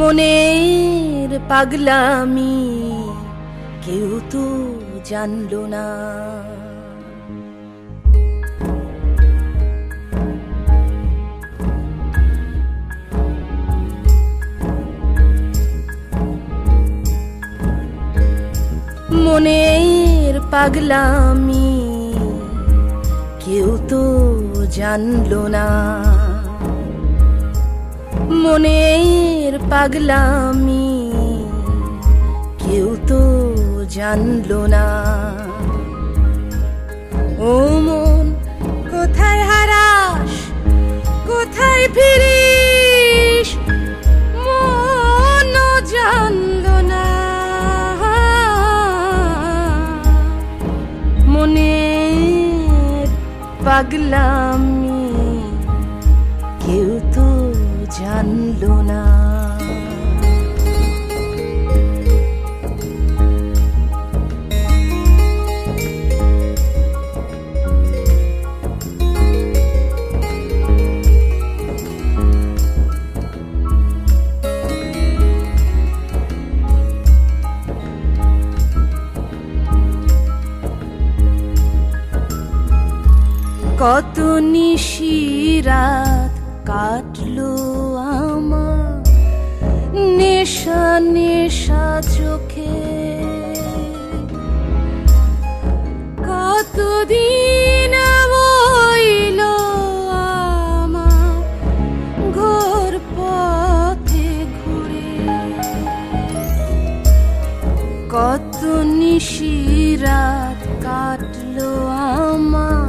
মনের পাগলামি কেউ তো জানলো না। মনের পাগলামি কেউ তো জানলো না। মনের পাগলামি কেউ তো জানলো না। ও মন কোথায় হারাস, কোথায় ফিরিস, মন জানলো না। মনের পাগলামি কেউ তো জানলো না। কত নিশিরাত কাটলো আমার নেশা নেশা চোখে। কতদিন বইল আমার ঘোর পথে ঘুরে। কত নিশিরাত কাটলো আমার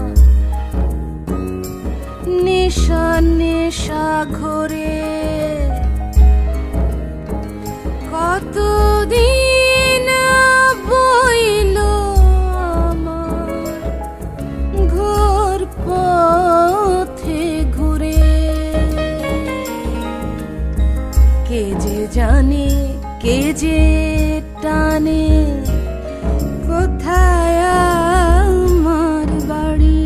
নেশা নেশা ঘোরে। কতদিন বইল আমার ঘোর পথে ঘুরে। কে যে জানে, কে যে টানে কোথায় আমার বাড়ি।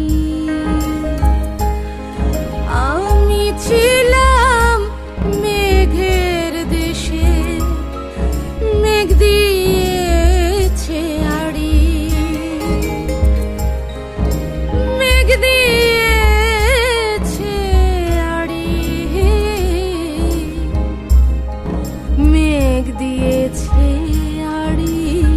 আমি ছিলাম মেঘের দেশে, মেঘ দিয়েছে আড়ি। মেঘ দিয়েছে আড়ি, মেঘ দিয়েছে আড়ি।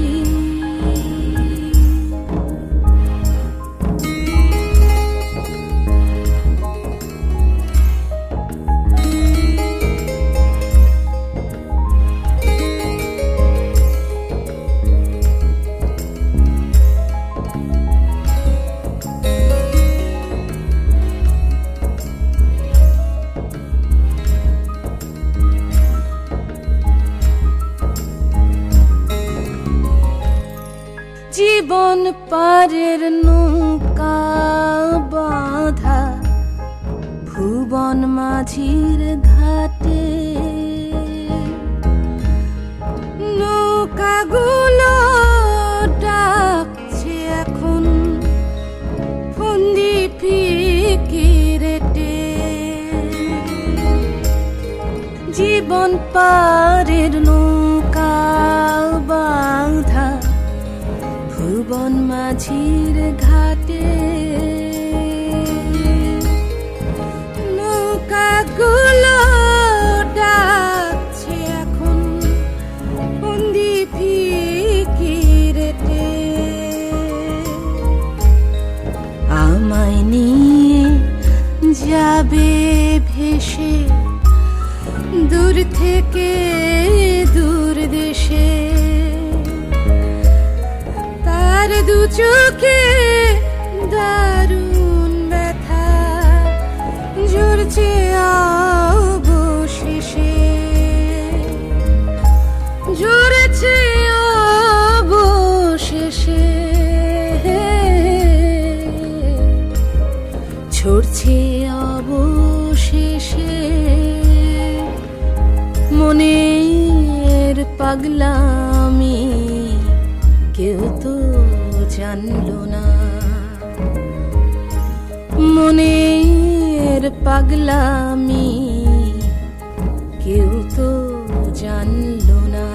জীবন পারের নৌকা বাঁধা ভুবন মাঝির ঘাটে। নৌকাগুলো ডাকছে এখন ফন্দি ফিকিরেটে। জীবন পারের নৌকা বাঁধা ভুবন মাঝির ঘাটে। নৌকাগুলো ডাকছে এখন বন্দি ফিকিরেটে। আমায় নিয়ে যাবে ভেসে দূর থেকে দূর দেশে। তার দু চোখে দারুণ ব্যথা ঝরছে অবশেষে। ঝরছে অবশেষে, ঝরছে অবশেষে। মনের পাগলামি কেউ তো জানলো না। মনের পাগলামি কেউ তো জানলো না।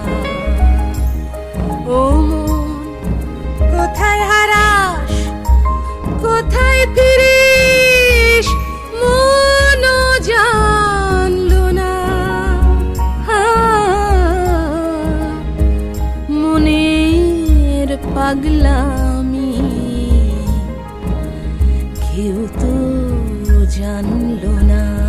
ও মন কোথায় হারাস, কোথায় ফিরিস, মনও জানলো না। মনের পাগলামি কেউ তো জানলো না।